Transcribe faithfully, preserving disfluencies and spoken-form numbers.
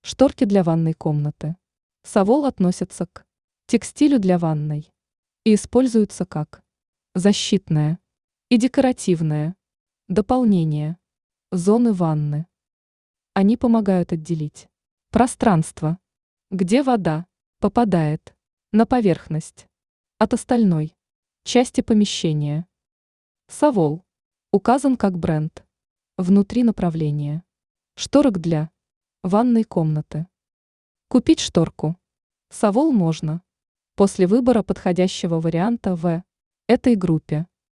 Шторки для ванной комнаты. Совол относится к текстилю для ванной и используются как защитное и декоративное дополнение зоны ванны. Они помогают отделить пространство, где вода попадает на поверхность, от остальной части помещения. Совол указан как бренд внутри направления шторок для ванной комнаты. Купить шторку Совол можно после выбора подходящего варианта в этой группе.